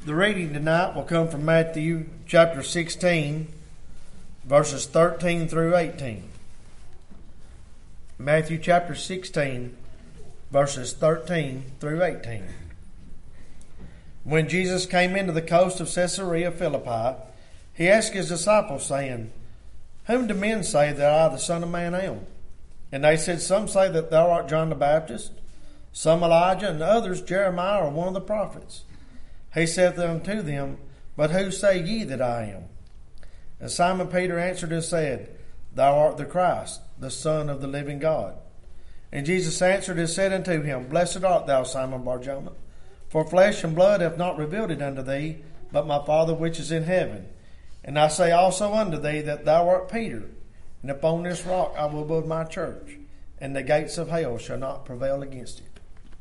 The reading tonight will come from Matthew chapter 16, verses 13 through 18. Matthew chapter 16, verses 13 through 18. When Jesus came into the coast of Caesarea Philippi, he asked his disciples, saying, Whom do men say that I, the Son of Man, am? And they said, Some say that thou art John the Baptist, some Elijah, and others Jeremiah or one of the prophets. He saith unto them, But who say ye that I am? And Simon Peter answered and said, Thou art the Christ, the Son of the living God. And Jesus answered and said unto him, Blessed art thou, Simon Bar-Jonah, for flesh and blood hath not revealed it unto thee, but my Father which is in heaven. And I say also unto thee that thou art Peter, and upon this rock I will build my church, and the gates of hell shall not prevail against it.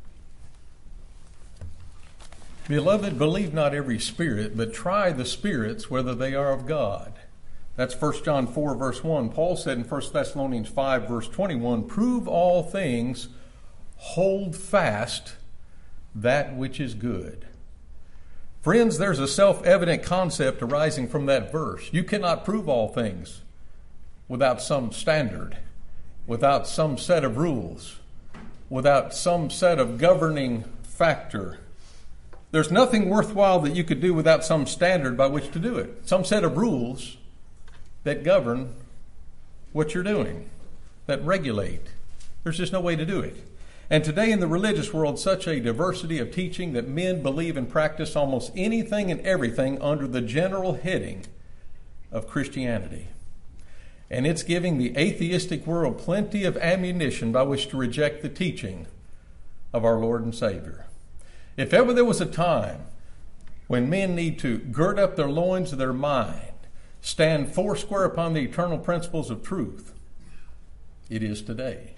Beloved, believe not every spirit, but try the spirits whether they are of God. That's 1 John 4, verse 1. Paul said in 1 Thessalonians 5, verse 21, Prove all things, hold fast that which is good. Friends, there's a self-evident concept arising from that verse. You cannot prove all things without some standard, without some set of rules, without some set of governing factor. There's nothing worthwhile that you could do without some standard by which to do it. Some set of rules that govern what you're doing, that regulate. There's just no way to do it. And today in the religious world, such a diversity of teaching that men believe and practice almost anything and everything under the general heading of Christianity. And it's giving the atheistic world plenty of ammunition by which to reject the teaching of our Lord and Savior. If ever there was a time when men need to gird up their loins of their mind, stand foursquare upon the eternal principles of truth, it is today.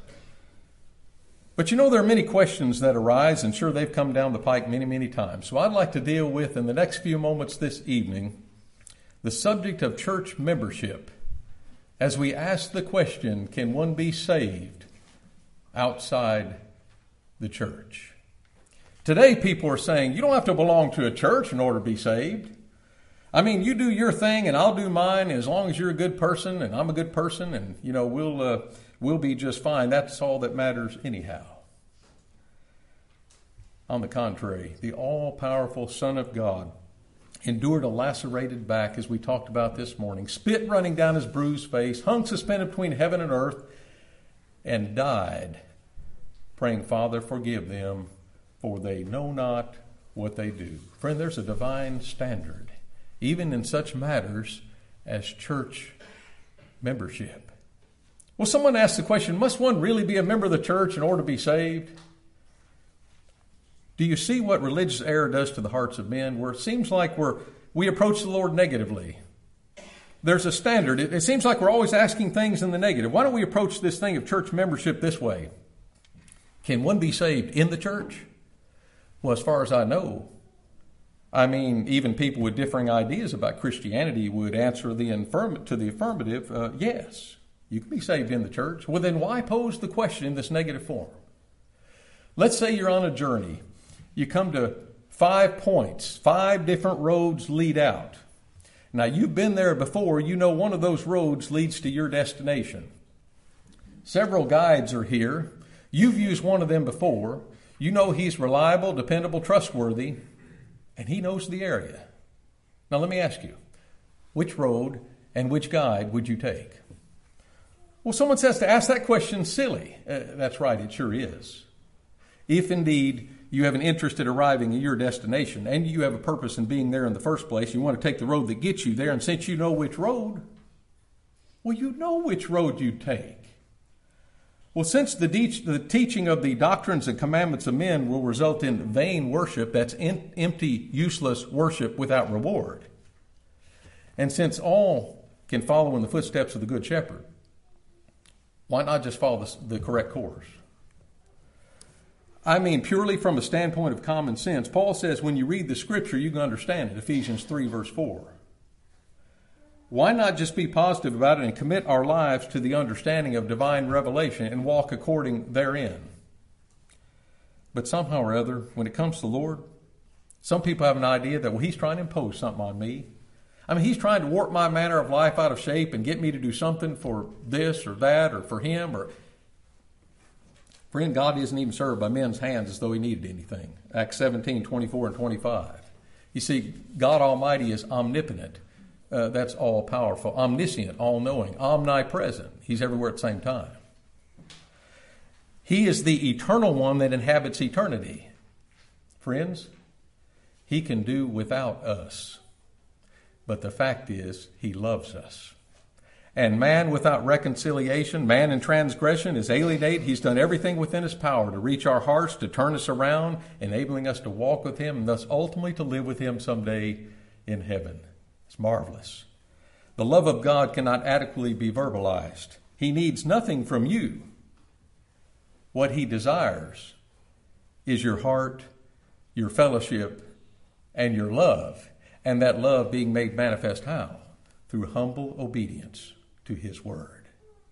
But you know, there are many questions that arise, and sure, they've come down the pike many, many times. So I'd like to deal with, in the next few moments this evening, the subject of church membership, as we ask the question, can one be saved outside the church? Today, people are saying, you don't have to belong to a church in order to be saved. I mean, you do your thing and I'll do mine. As long as you're a good person and I'm a good person, and, you know, we'll be just fine. That's all that matters anyhow. On the contrary, the all-powerful Son of God endured a lacerated back, as we talked about this morning, spit running down his bruised face, hung suspended between heaven and earth, and died, praying, Father, forgive them, for they know not what they do. Friend, there's a divine standard, even in such matters as church membership. Well, someone asked the question, must one really be a member of the church in order to be saved? Do you see what religious error does to the hearts of men, where it seems like we approach the Lord negatively? There's a standard. It seems like we're always asking things in the negative. Why don't we approach this thing of church membership this way? Can one be saved in the church? Well, as far as I know, I mean, even people with differing ideas about Christianity would answer to the affirmative, yes, you can be saved in the church. Well, then why pose the question in this negative form? Let's say you're on a journey. You come to 5 points, 5 different roads lead out. Now, you've been there before. You know one of those roads leads to your destination. Several guides are here. You've used one of them before. You know he's reliable, dependable, trustworthy, and he knows the area. Now let me ask you, which road and which guide would you take? Well, someone says to ask that question silly. That's right, it sure is. If indeed you have an interest in arriving at your destination and you have a purpose in being there in the first place, you want to take the road that gets you there, and since you know which road, well, you know which road you take. Well, since the teaching of the doctrines and commandments of men will result in vain worship, that's empty, useless worship without reward, and since all can follow in the footsteps of the Good Shepherd, why not just follow the correct course? I mean, purely from a standpoint of common sense, Paul says when you read the Scripture, you can understand it, Ephesians 3, verse 4. Why not just be positive about it and commit our lives to the understanding of divine revelation and walk according therein? But somehow or other, when it comes to the Lord, Some people have an idea that, well, he's trying to impose something on me. I mean, he's trying to warp my manner of life out of shape and get me to do something for this or that or for him. Or friend, God isn't even served by men's hands as though he needed anything. Acts 17, 24 and 25. You see, God Almighty is omnipotent. That's all-powerful. Omniscient, all-knowing, omnipresent. He's everywhere at the same time. He is the eternal one that inhabits eternity. Friends, he can do without us. But the fact is, he loves us. And man without reconciliation, man in transgression is alienate. He's done everything within his power to reach our hearts, to turn us around, enabling us to walk with him, and thus ultimately to live with him someday in heaven. It's marvelous. The love of God cannot adequately be verbalized. He needs nothing from you. What he desires is your heart, your fellowship, and your love. And that love being made manifest how? Through humble obedience to his word.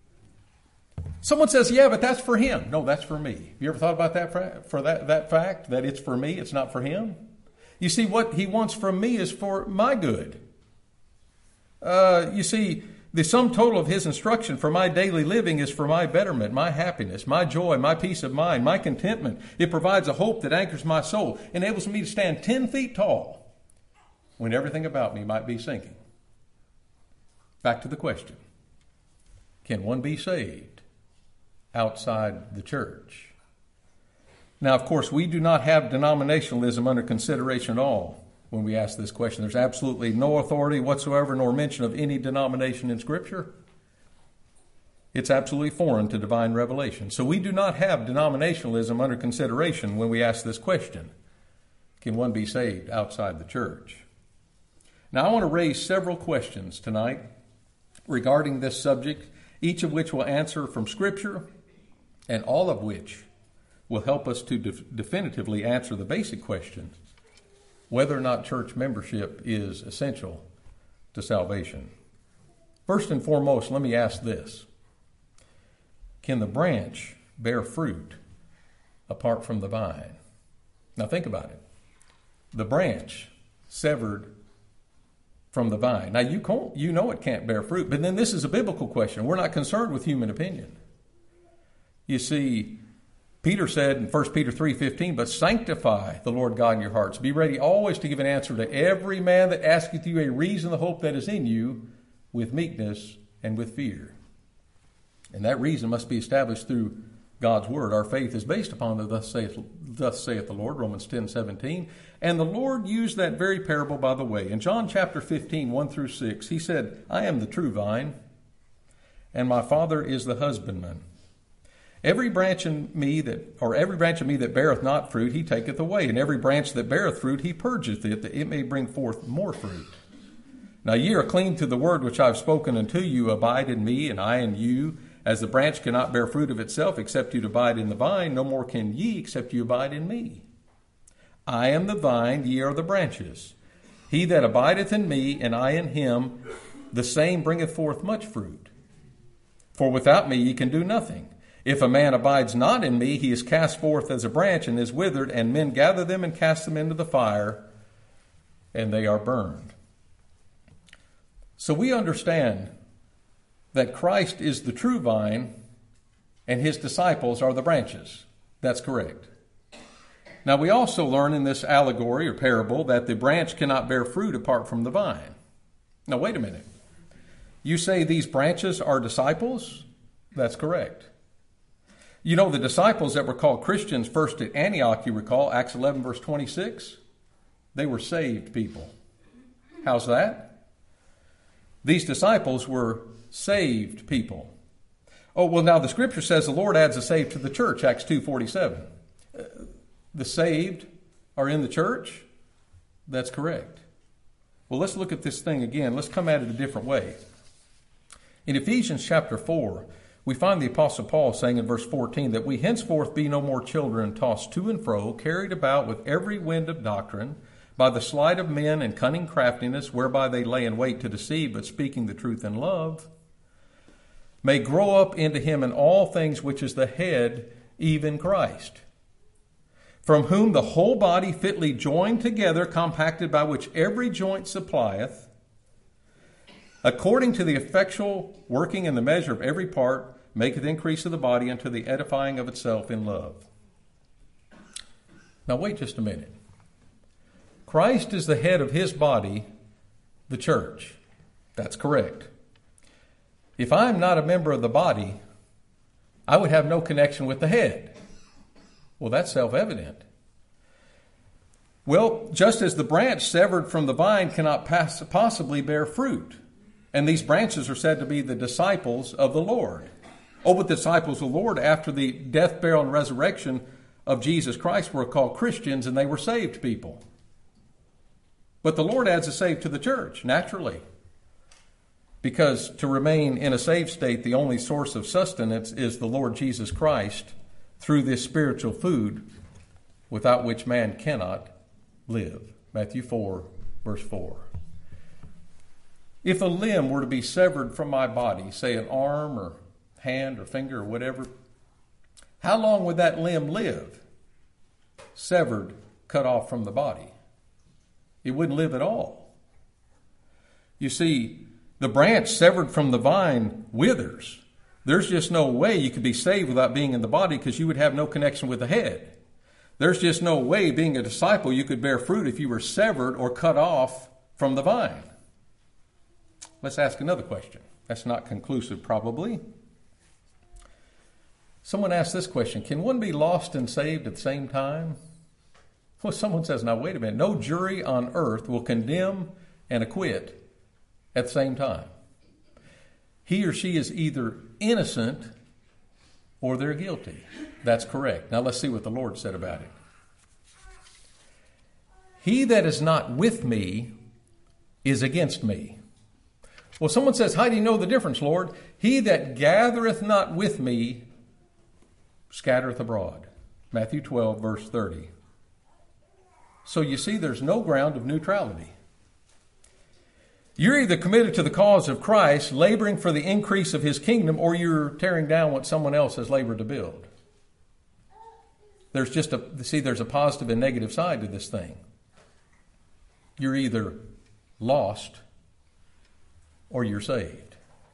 Someone says, yeah, but that's for him. No, that's for me. Have you ever thought about that fact, that it's for me, it's not for him? You see, what he wants from me is for my good. You see, the sum total of his instruction for my daily living is for my betterment, my happiness, my joy, my peace of mind, my contentment. It provides a hope that anchors my soul, enables me to stand 10 feet tall when everything about me might be sinking. Back to the question. Can one be saved outside the church? Now, of course, we do not have denominationalism under consideration at all when we ask this question. There's absolutely no authority whatsoever nor mention of any denomination in Scripture. It's absolutely foreign to divine revelation. So we do not have denominationalism under consideration when we ask this question. Can one be saved outside the church? Now, I want to raise several questions tonight regarding this subject, each of which will answer from Scripture, and all of which will help us to definitively answer the basic question, whether or not church membership is essential to salvation. First and foremost, let me ask this. Can the branch bear fruit apart from the vine? Now think about it. The branch severed from the vine. Now you know it can't bear fruit, but then this is a biblical question. We're not concerned with human opinion. You see, Peter said in 1 Peter 3:15, but sanctify the Lord God in your hearts. Be ready always to give an answer to every man that asketh you a reason of the hope that is in you with meekness and with fear. And that reason must be established through God's word. Our faith is based upon the thus saith the Lord, Romans 10:17. And the Lord used that very parable, by the way. In John chapter 15, 1 through 6, he said, I am the true vine, and my Father is the husbandman. Every branch in me that beareth not fruit, he taketh away. And every branch that beareth fruit, he purgeth it, that it may bring forth more fruit. Now ye are clean through the word which I have spoken unto you. Abide in me, and I in you. As the branch cannot bear fruit of itself, except you abide in the vine, no more can ye, except you abide in me. I am the vine, ye are the branches. He that abideth in me, and I in him, the same bringeth forth much fruit. For without me ye can do nothing. If a man abides not in me, he is cast forth as a branch and is withered, and men gather them and cast them into the fire, and they are burned. So we understand that Christ is the true vine, and his disciples are the branches. That's correct. Now we also learn in this allegory or parable that the branch cannot bear fruit apart from the vine. Now wait a minute. You say these branches are disciples? That's correct. You know, the disciples that were called Christians first at Antioch, you recall, Acts 11, verse 26, they were saved people. How's that? These disciples were saved people. Oh, well, now the Scripture says the Lord adds a saved to the church, Acts 2:47. The saved are in the church? That's correct. Well, let's look at this thing again. Let's come at it a different way. In Ephesians chapter 4, we find the Apostle Paul saying in verse 14 that we henceforth be no more children tossed to and fro, carried about with every wind of doctrine, by the sleight of men and cunning craftiness, whereby they lay in wait to deceive, but speaking the truth in love, may grow up into him in all things which is the head, even Christ, from whom the whole body fitly joined together, compacted by which every joint supplieth, according to the effectual working in the measure of every part, maketh increase of the body unto the edifying of itself in love. Now wait just a minute. Christ is the head of his body, the church. That's correct. If I'm not a member of the body, I would have no connection with the head. Well, that's self-evident. Well, just as the branch severed from the vine cannot possibly bear fruit, and these branches are said to be the disciples of the Lord. Oh, but the disciples of the Lord, after the death, burial, and resurrection of Jesus Christ, were called Christians, and they were saved people. But the Lord adds a save to the church, naturally. Because to remain in a saved state, the only source of sustenance is the Lord Jesus Christ through this spiritual food without which man cannot live. Matthew 4, verse 4. If a limb were to be severed from my body, say an arm or hand or finger or whatever, how long would that limb live? Severed, cut off from the body. It wouldn't live at all. You see, the branch severed from the vine withers. There's just no way you could be saved without being in the body because you would have no connection with the head. There's just no way, being a disciple, you could bear fruit if you were severed or cut off from the vine. Let's ask another question. That's not conclusive, probably. Someone asked this question: can one be lost and saved at the same time? Well, someone says, now wait a minute. No jury on earth will condemn and acquit at the same time. He or she is either innocent or they're guilty. That's correct. Now let's see what the Lord said about it. He that is not with me is against me. Well, someone says, how do you know the difference, Lord? He that gathereth not with me scattereth abroad. Matthew 12, verse 30. So you see, there's no ground of neutrality. You're either committed to the cause of Christ, laboring for the increase of his kingdom, or you're tearing down what someone else has labored to build. There's a positive and negative side to this thing. You're either lost or you're saved.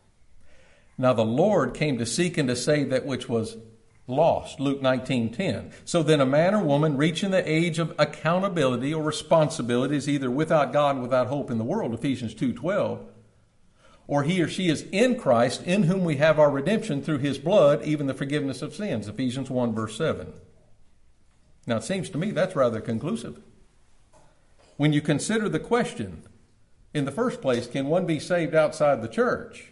Now the Lord came to seek and to save that which was lost. Luke 19:10. So then a man or woman reaching the age of accountability or responsibility is either without God and without hope in the world, Ephesians 2:12, or he or she is in Christ, in whom we have our redemption through his blood, even the forgiveness of sins, Ephesians 1, verse 7. Now it seems to me that's rather conclusive. When you consider the question, in the first place, can one be saved outside the church?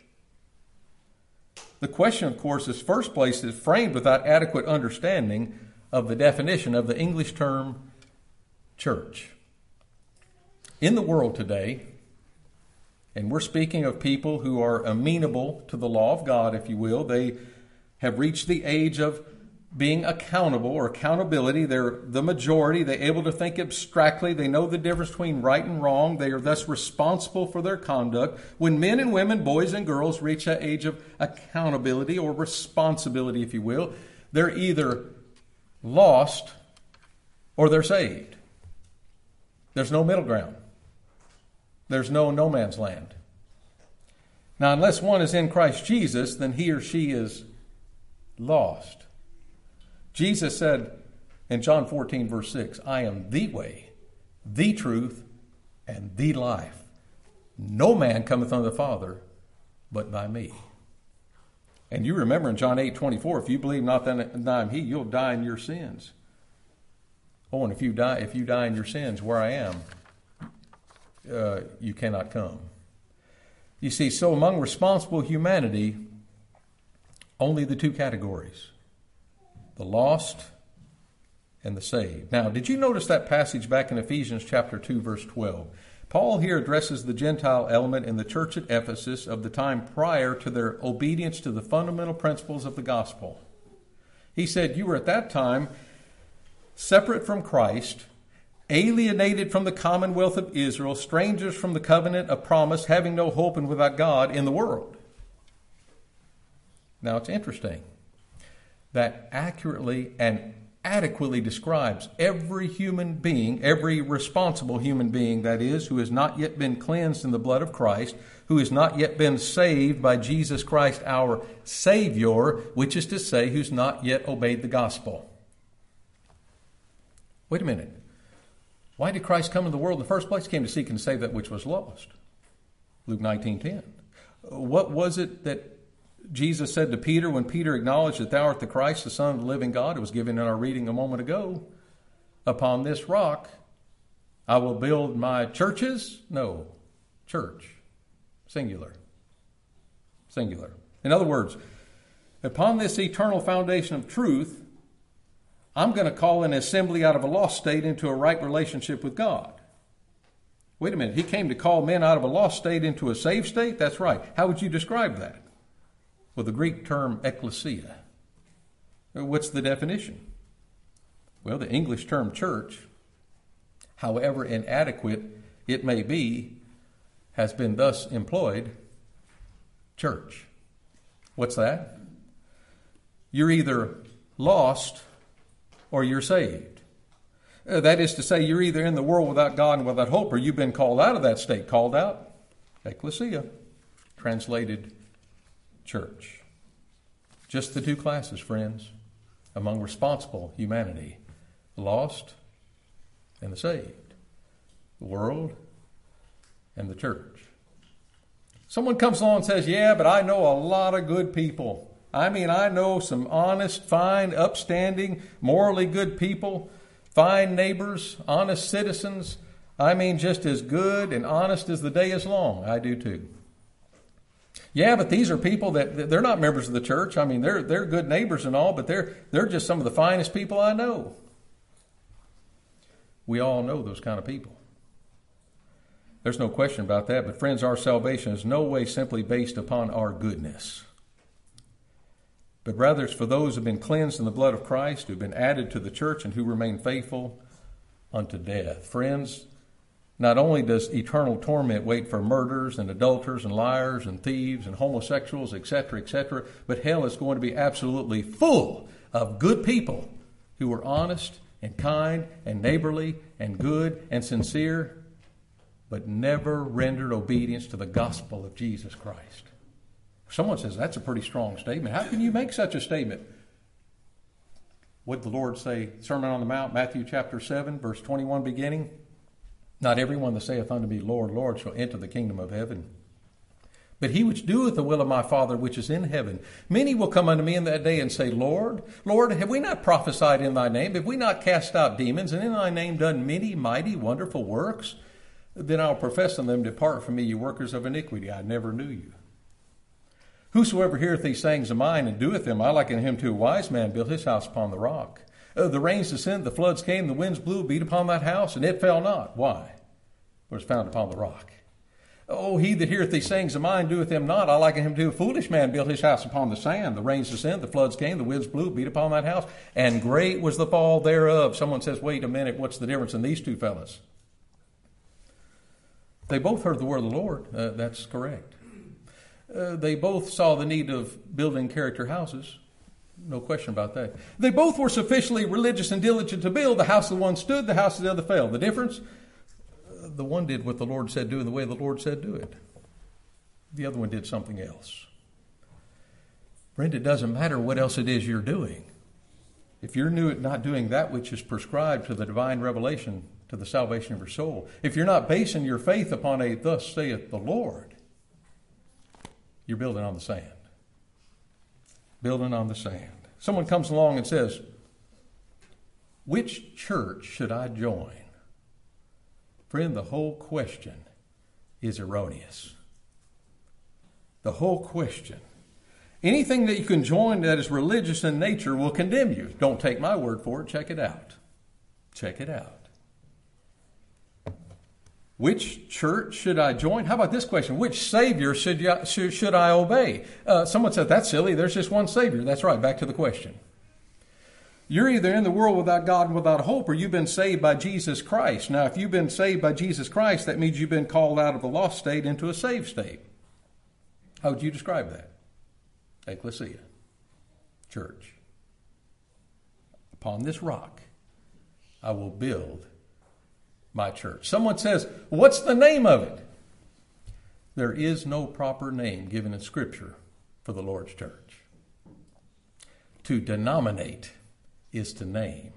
The question, of course, is first place is framed without adequate understanding of the definition of the English term church. In the world today, and we're speaking of people who are amenable to the law of God, if you will, they have reached the age of being accountable or accountability. They're the majority. They're able to think abstractly. They know the difference between right and wrong. They are thus responsible for their conduct. When men and women, boys and girls, reach that age of accountability or responsibility, if you will, they're either lost or they're saved. There's no middle ground. There's no man's land. Now, unless one is in Christ Jesus, then he or she is lost. Jesus said in John 14, verse 6, I am the way, the truth, and the life. No man cometh unto the Father but by me. And you remember in John 8:24, if you believe not that I am he, you'll die in your sins. Oh, and if you die in your sins where I am, you cannot come. You see, so among responsible humanity, only the two categories: the lost and the saved. Now, did you notice that passage back in Ephesians chapter 2, verse 12? Paul here addresses the Gentile element in the church at Ephesus of the time prior to their obedience to the fundamental principles of the gospel. He said, you were at that time separate from Christ, alienated from the commonwealth of Israel, strangers from the covenant of promise, having no hope and without God in the world. Now, it's interesting that accurately and adequately describes every human being, every responsible human being, that is, who has not yet been cleansed in the blood of Christ, who has not yet been saved by Jesus Christ, our Savior, which is to say, who's not yet obeyed the gospel. Wait a minute. Why did Christ come into the world in the first place? He came to seek and save that which was lost. Luke 19:10. What was it that Jesus said to Peter when Peter acknowledged that thou art the Christ, the Son of the living God? It was given in our reading a moment ago. Upon this rock I will build my churches. No, church. Singular. Singular. In other words, upon this eternal foundation of truth, I'm going to call an assembly out of a lost state into a right relationship with God. Wait a minute. He came to call men out of a lost state into a saved state? That's right. How would you describe that? Well, the Greek term ecclesia. What's the definition? Well, the English term church, however inadequate it may be, has been thus employed. Church. What's that? You're either lost or you're saved. That is to say, you're either in the world without God and without hope, or you've been called out of that state. Called out, ecclesia. Translated, church. Just the two classes, friends, among responsible humanity. The lost and the saved. The world and the church. Someone comes along and says, yeah, but I know a lot of good people. I know some honest, fine, upstanding, morally good people, fine neighbors, honest citizens. Just as good and honest as the day is long. I do too. Yeah, but these are people that they're not members of the church. They're good neighbors and all, but they're just some of the finest people I know. We all know those kind of people. There's no question about that. But friends, our salvation is no way simply based upon our goodness, but rather it's for those who have been cleansed in the blood of Christ, who have been added to the church, and who remain faithful unto death. Friends, not only does eternal torment wait for murderers and adulterers and liars and thieves and homosexuals, etc., but hell is going to be absolutely full of good people who are honest and kind and neighborly and good and sincere, but never rendered obedience to the gospel of Jesus Christ. Someone says, that's a pretty strong statement. How can you make such a statement? What did the Lord say? Sermon on the Mount, Matthew chapter 7, verse 21 beginning. Not everyone that saith unto me, Lord, Lord, shall enter the kingdom of heaven, but he which doeth the will of my Father which is in heaven. Many will come unto me in that day and say, Lord, Lord, have we not prophesied in thy name? Have we not cast out demons, and in thy name done many mighty wonderful works? Then I'll profess unto them, depart from me, you workers of iniquity. I never knew you. Whosoever heareth these sayings of mine and doeth them, I liken him to a wise man built his house upon the rock. The rains descended, the floods came, the winds blew, beat upon that house, and it fell not. Why? For it was founded upon the rock. Oh, he that heareth these sayings of mine doeth them not, I liken him to a foolish man built his house upon the sand. The rains descended, the floods came, the winds blew, beat upon that house, and great was the fall thereof. Someone says, wait a minute, what's the difference in these two fellas? They both heard the word of the Lord. That's correct. They both saw the need of building character houses. No question about that. They both were sufficiently religious and diligent to build. The house of the one stood, the house of the other fell. The difference? The one did what the Lord said do in the way the Lord said do it. The other one did something else. Friend, it doesn't matter what else it is you're doing. If you're not doing that which is prescribed to the divine revelation, to the salvation of your soul, if you're not basing your faith upon a thus saith the Lord, you're building on the sand. Building on the sand. Someone comes along and says, which church should I join? Friend, the whole question is erroneous. The whole question. Anything that you can join that is religious in nature will condemn you. Don't take my word for it. Check it out. Check it out. Which church should I join? How about this question? Which Savior should I obey? Someone said, that's silly. There's just one Savior. That's right. Back to the question. You're either in the world without God and without hope, or you've been saved by Jesus Christ. Now, if you've been saved by Jesus Christ, that means you've been called out of a lost state into a saved state. How would you describe that? Ecclesia. Church. Upon this rock I will build my church. Someone says, what's the name of it? There is no proper name given in Scripture for the Lord's church. To denominate is to name.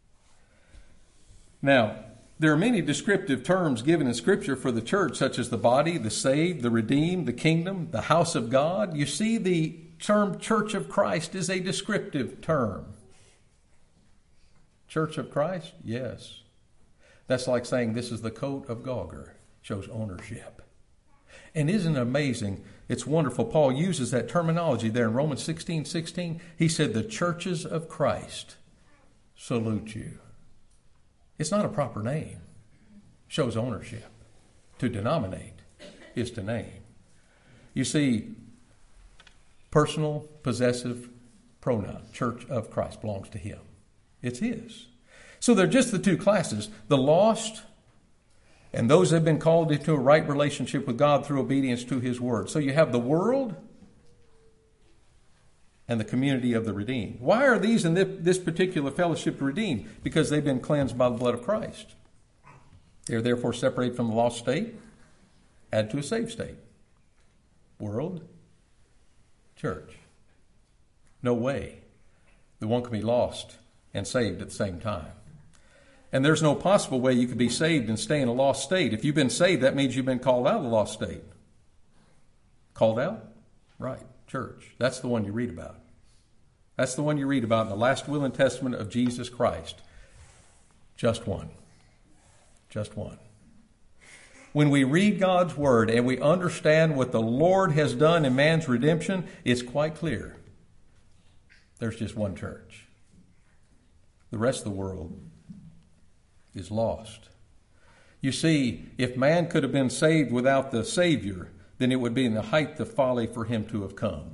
Now, there are many descriptive terms given in Scripture for the church, such as the body, the saved, the redeemed, the kingdom, the house of God. You see, the term Church of Christ is a descriptive term. Church of Christ? Yes. That's like saying this is the coat of Gauger. Shows ownership. And isn't it amazing? It's wonderful. Paul uses that terminology there in Romans 16:16. He said, the churches of Christ salute you. It's not a proper name. Shows ownership. To denominate is to name. You see, personal, possessive pronoun, Church of Christ, belongs to him. It's his. So they're just the two classes, the lost and those that have been called into a right relationship with God through obedience to his word. So you have the world and the community of the redeemed. Why are these in this particular fellowship redeemed? Because they've been cleansed by the blood of Christ. They are therefore separated from the lost state, add to a saved state. World, church. No way that one can be lost and saved at the same time. And there's no possible way you could be saved and stay in a lost state. If you've been saved, that means you've been called out of the lost state. Called out? Right. Church. That's the one you read about. That's the one you read about in the last will and testament of Jesus Christ. Just one. Just one. When we read God's word and we understand what the Lord has done in man's redemption, it's quite clear. There's just one church. The rest of the world is lost. You see, if man could have been saved without the Savior, then it would be in the height of folly for him to have come.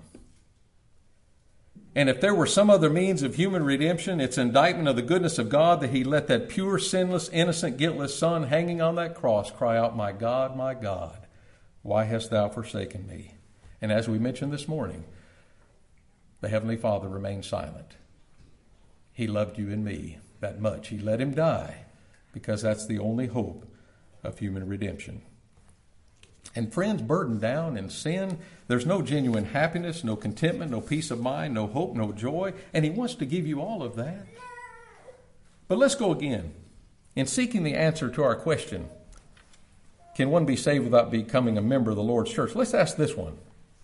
And if there were some other means of human redemption, it's indictment of the goodness of God that he let that pure, sinless, innocent, guiltless Son hanging on that cross cry out, my God, why hast thou forsaken me? And as we mentioned this morning, the Heavenly Father remained silent. He loved you and me that much. He let him die because that's the only hope of human redemption. And friends, burdened down in sin, there's no genuine happiness, no contentment, no peace of mind, no hope, no joy. And he wants to give you all of that. But let's go again. In seeking the answer to our question, can one be saved without becoming a member of the Lord's church? Let's ask this one.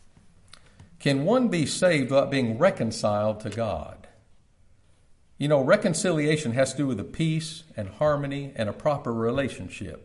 Can one be saved without being reconciled to God? You know, reconciliation has to do with a peace and harmony and a proper relationship.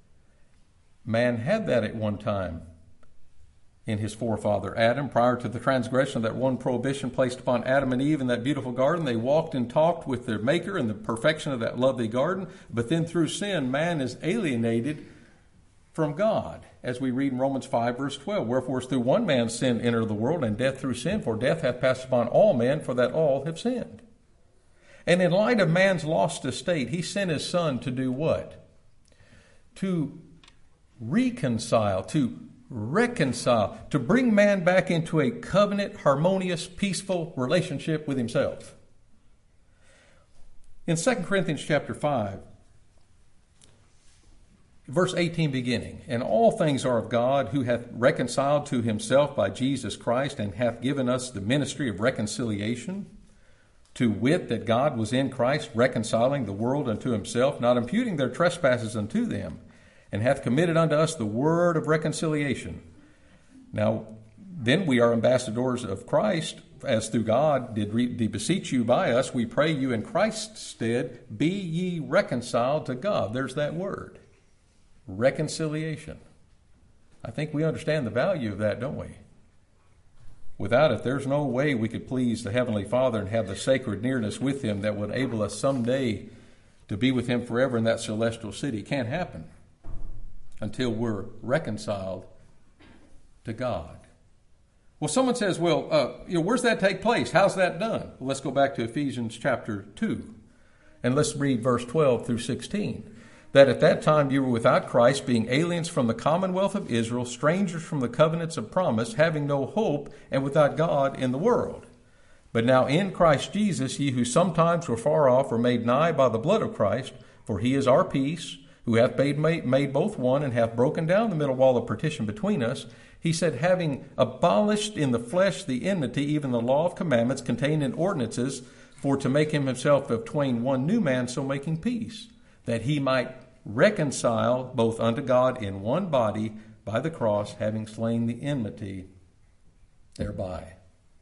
Man had that at one time in his forefather Adam. Prior to the transgression of that one prohibition placed upon Adam and Eve in that beautiful garden, they walked and talked with their Maker in the perfection of that lovely garden. But then through sin, man is alienated from God. As we read in Romans 5, verse 12, wherefore through one man's sin entered the world, and death through sin, for death hath passed upon all men, for that all have sinned. And in light of man's lost estate, he sent his Son to do what? To reconcile, to bring man back into a covenant, harmonious, peaceful relationship with himself. In 2 Corinthians chapter 5, verse 18 beginning, and all things are of God, who hath reconciled to himself by Jesus Christ, and hath given us the ministry of reconciliation, to wit, that God was in Christ reconciling the world unto himself, not imputing their trespasses unto them, and hath committed unto us the word of reconciliation. Now, then we are ambassadors of Christ, as through God did beseech you by us. We pray you in Christ's stead, be ye reconciled to God. There's that word. Reconciliation. I think we understand the value of that, don't we? Without it, there's no way we could please the Heavenly Father and have the sacred nearness with him that would enable us someday to be with him forever in that celestial city. It can't happen until we're reconciled to God. Well, someone says, where's that take place? How's that done? Well, let's go back to Ephesians chapter 2, and let's read verse 12 through 16. That at that time you were without Christ, being aliens from the commonwealth of Israel, strangers from the covenants of promise, having no hope, and without God in the world. But now in Christ Jesus, ye who sometimes were far off were made nigh by the blood of Christ, for he is our peace, who hath made both one, and hath broken down the middle wall of partition between us. He said, having abolished in the flesh the enmity, even the law of commandments contained in ordinances, for to make him himself of twain one new man, so making peace, that he might reconcile both unto God in one body by the cross, having slain the enmity thereby.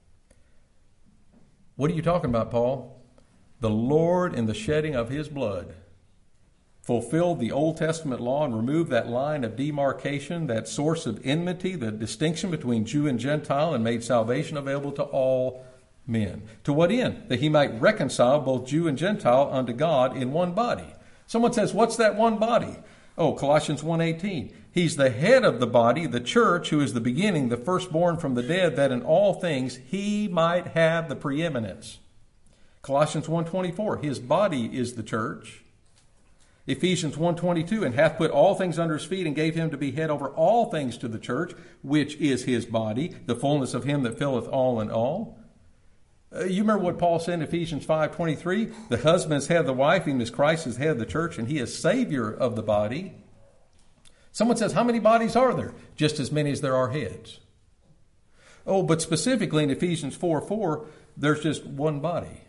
What are you talking about, Paul? The Lord, in the shedding of his blood, fulfilled the Old Testament law and removed that line of demarcation, that source of enmity, the distinction between Jew and Gentile, and made salvation available to all men. To what end? That he might reconcile both Jew and Gentile unto God in one body. Someone says, what's that one body? Oh, Colossians 1:18. He's the head of the body, the church, who is the beginning, the firstborn from the dead, that in all things he might have the preeminence. Colossians 1:24. His body is the church. Ephesians 1:22. And hath put all things under his feet, and gave him to be head over all things to the church, which is his body, the fullness of him that filleth all in all. You remember what Paul said in Ephesians 5:23? The husband is head of the wife, even as Christ is head of the church, and he is Savior of the body. Someone says, how many bodies are there? Just as many as there are heads. Oh, but specifically in Ephesians 4:4, there's just one body.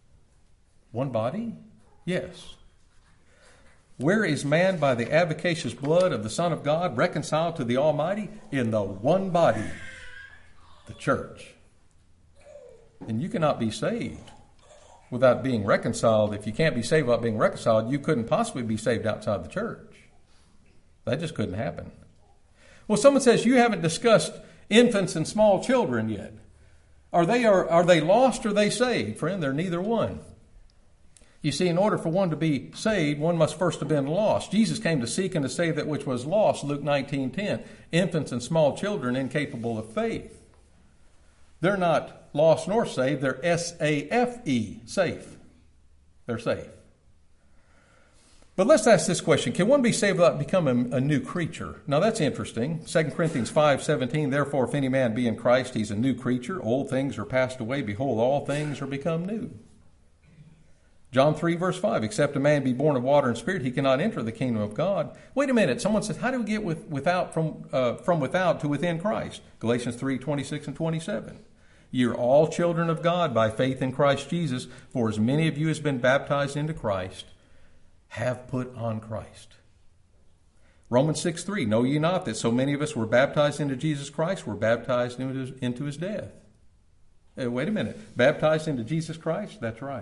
One body? Yes. Where is man by the advocacious blood of the Son of God reconciled to the Almighty? In the one body, the church. And you cannot be saved without being reconciled. If you can't be saved without being reconciled, you couldn't possibly be saved outside the church. That just couldn't happen. Well, someone says, you haven't discussed infants and small children yet. Are they lost or are they saved? Friend, they're neither one. You see, in order for one to be saved, one must first have been lost. Jesus came to seek and to save that which was lost, Luke 19:10. Infants and small children incapable of faith. They're not lost nor saved. They're S-A-F-E, safe. They're safe. But let's ask this question. Can one be saved without becoming a new creature? Now that's interesting. 2 Corinthians 5:17, therefore if any man be in Christ, he's a new creature. Old things are passed away. Behold, all things are become new. John 3 verse 5, except a man be born of water and spirit, he cannot enter the kingdom of God. Wait a minute. Someone says, how do we get from without to within Christ? Galatians 3:26 and 27. You're all children of God by faith in Christ Jesus, for as many of you as been baptized into Christ have put on Christ. Romans 6:3, know ye not that so many of us were baptized into Jesus Christ, were baptized into his death? Wait a minute. Baptized into Jesus Christ? That's right.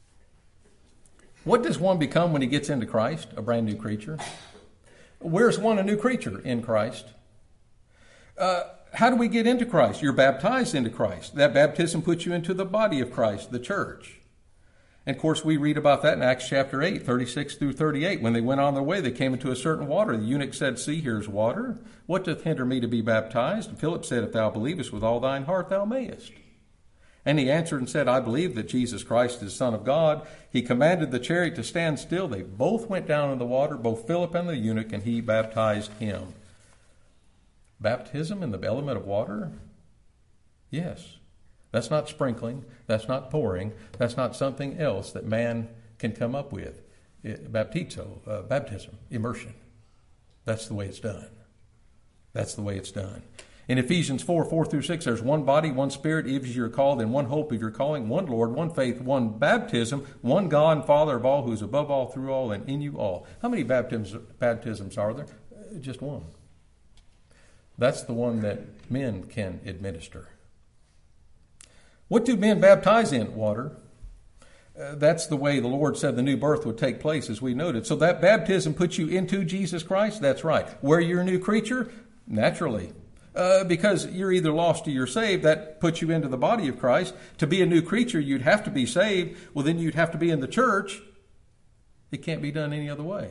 What does one become when he gets into Christ? A brand new creature. Where's one a new creature? In Christ. How do we get into Christ? You're baptized into Christ. That baptism puts you into the body of Christ, the church. And of course, we read about that in Acts chapter 8, 36 through 38. When they went on their way, they came into a certain water. The eunuch said, see, here's water. What doth hinder me to be baptized? And Philip said, if thou believest with all thine heart, thou mayest. And he answered and said, I believe that Jesus Christ is the Son of God. He commanded the chariot to stand still. They both went down in the water, both Philip and the eunuch, and he baptized him. Baptism in the element of water? Yes. That's not sprinkling. That's not pouring. That's not something else that man can come up with. Baptizo, baptism, immersion. That's the way it's done. That's the way it's done. In Ephesians 4 through 6, there's one body, one spirit, even as you're called, in one hope of your calling, one Lord, one faith, one baptism, one God and Father of all, who is above all, through all, and in you all. How many baptisms are there? Just one. That's the one that men can administer. What do men baptize in? Water. That's the way the Lord said the new birth would take place, as we noted. So that baptism puts you into Jesus Christ? That's right. Where you're a new creature? Naturally. Because you're either lost or you're saved, that puts you into the body of Christ. To be a new creature, you'd have to be saved. Well, then you'd have to be in the church. It can't be done any other way.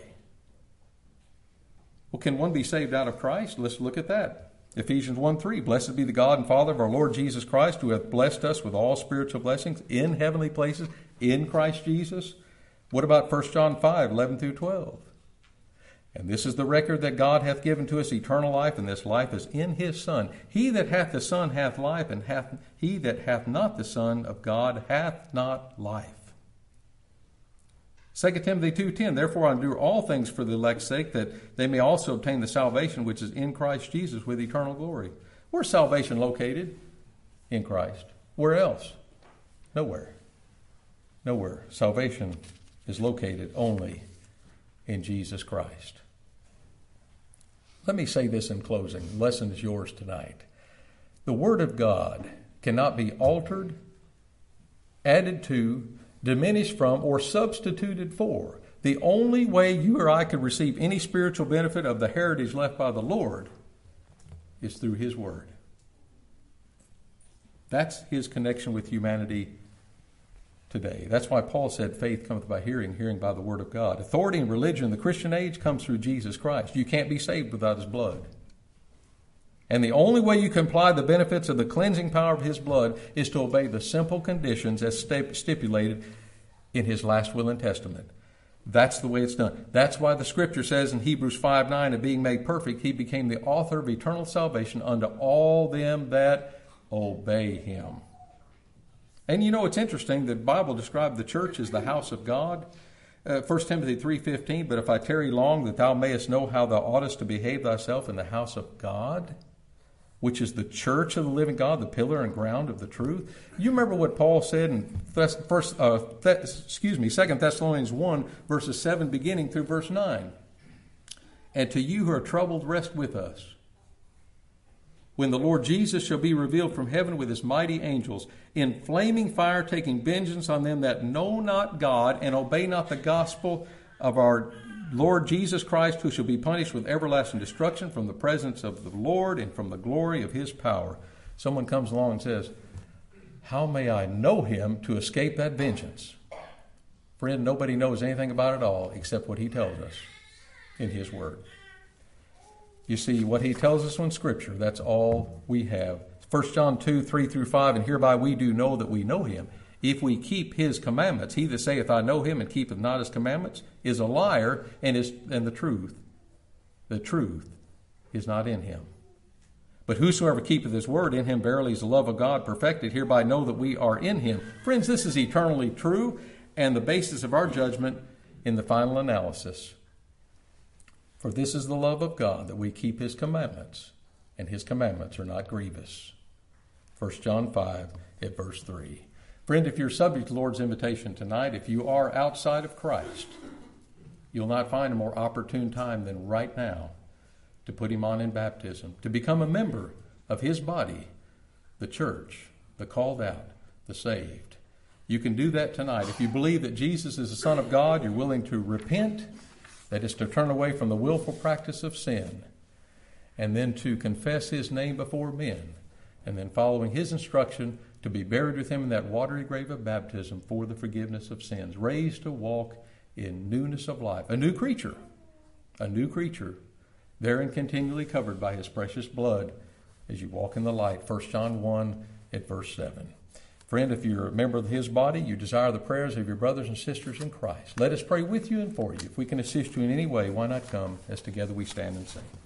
Well, can one be saved out of Christ? Let's look at that. Ephesians 1:3, blessed be the God and Father of our Lord Jesus Christ, who hath blessed us with all spiritual blessings in heavenly places in Christ Jesus. What about 1 John 5:11 through 12? And this is the record that God hath given to us, eternal life, and this life is in his Son. He that hath the Son hath life, and he that hath not the Son of God hath not life. 2 Timothy 2:10, therefore I endure all things for the elect's sake, that they may also obtain the salvation which is in Christ Jesus with eternal glory. Where's salvation located? In Christ. Where else? Nowhere. Nowhere. Salvation is located only in Jesus Christ. Let me say this in closing. The lesson is yours tonight. The Word of God cannot be altered, added to, diminished from, or substituted for. The only way you or I could receive any spiritual benefit of the heritage left by the Lord is through his Word. That's his connection with humanity today. That's why Paul said faith cometh by hearing, hearing by the Word of God. Authority in religion in the Christian age comes through Jesus Christ. You can't be saved without his blood. And the only way you can apply the benefits of the cleansing power of his blood is to obey the simple conditions as stipulated in his last will and testament. That's the way it's done. That's why the Scripture says in Hebrews 5:9, and being made perfect, he became the author of eternal salvation unto all them that obey him. And you know, it's interesting, the Bible described the church as the house of God. 1 Timothy 3:15, but if I tarry long, that thou mayest know how thou oughtest to behave thyself in the house of God, which is the church of the living God, the pillar and ground of the truth. You remember what Paul said in 2 Thessalonians 1, verses 7 beginning through verse 9. And to you who are troubled, rest with us, when the Lord Jesus shall be revealed from heaven with his mighty angels, in flaming fire, taking vengeance on them that know not God and obey not the gospel of our Lord Jesus Christ, who shall be punished with everlasting destruction from the presence of the Lord and from the glory of his power. Someone comes along and says, how may I know him to escape that vengeance? Friend, nobody knows anything about it all except what he tells us in his Word. You see, what he tells us in Scripture, that's all we have. 1 John 2:3-5, and hereby we do know that we know him, if we keep his commandments. He that saith, I know him, and keepeth not his commandments, is a liar, and the truth is not in him. But whosoever keepeth his word, in him verily is the love of God perfected. Hereby know that we are in him. Friends, this is eternally true, and the basis of our judgment in the final analysis. For this is the love of God, that we keep his commandments, and his commandments are not grievous. 1 John 5 at verse 3. Friend, if you're subject to the Lord's invitation tonight, if you are outside of Christ, you'll not find a more opportune time than right now to put him on in baptism, to become a member of his body, the church, the called out, the saved. You can do that tonight. If you believe that Jesus is the Son of God, you're willing to repent, that is to turn away from the willful practice of sin, and then to confess his name before men, and then following his instruction to be buried with him in that watery grave of baptism for the forgiveness of sins, raised to walk in newness of life, a new creature, therein continually covered by his precious blood as you walk in the light. 1 John 1 at verse 7. Friend, if you're a member of his body, you desire the prayers of your brothers and sisters in Christ. Let us pray with you and for you. If we can assist you in any way, why not come as together we stand and sing.